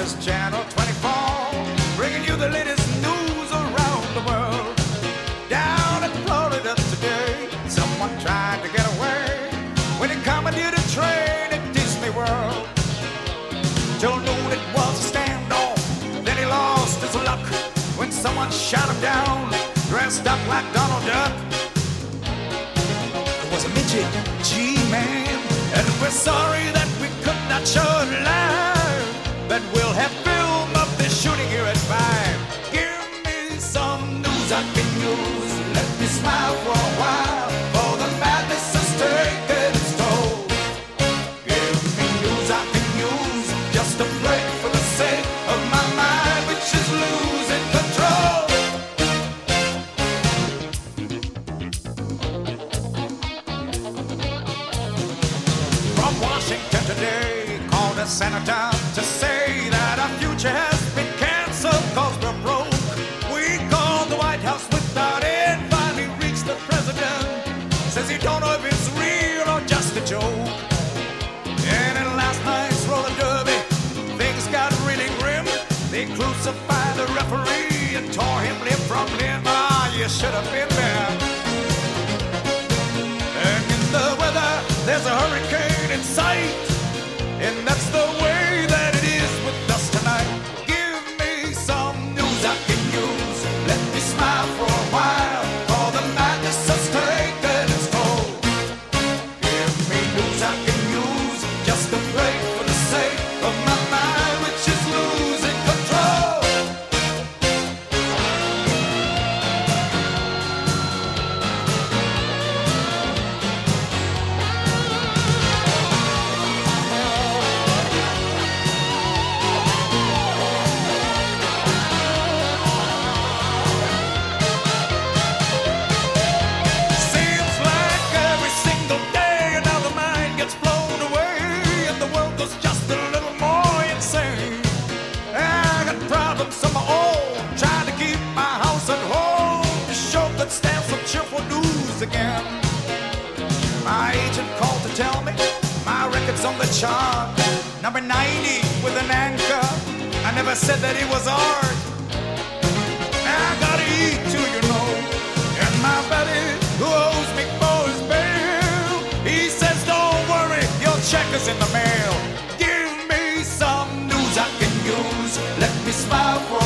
is Channel 24, bringing you the latest news around the world. Down in Florida today, someone tried to get away when he commandeered a train at Disney World. Till noon it was a standoff, then he lost his luck when someone shot him down, dressed up like Donald Duck. It was a midget G-Man, and we're sorry that we could not show it live, but we'll have film of this shooting here at 5. Give me some news I can use, let me smile for a while, for the madness is taking its toll. Give me news I can use, just a break for the sake of my mind, which is losing control. From Washington today, called a senator to say that our future has been canceled cause we're broke. We called the White House without it, finally reached the president. Says he don't know if it's real or just a joke. And in last night's roller derby, things got really grim. They crucified the referee and tore him limb from limb. Ah, you should have been there. And in the weather, there's a hurricane in sight, and that's the way that it is with us tonight. Give me some news I can use, let me smile for a while, for the madness has taken its toll. Give me news I can use, just a break for the sake of my mind, which is losing control. Seems like every single day another mind gets blown away, and the world goes just a little more insane. I got problems of my own, trying to keep my house at home. The show could stand some cheerful news again. My agent called to tell me my record's on the chart, number 90 with an anchor. I never said that it was art. I gotta eat too, you know. And my buddy who owes me for his bail, he says don't worry, your check is in the mail. Give me some news I can use, let me smile for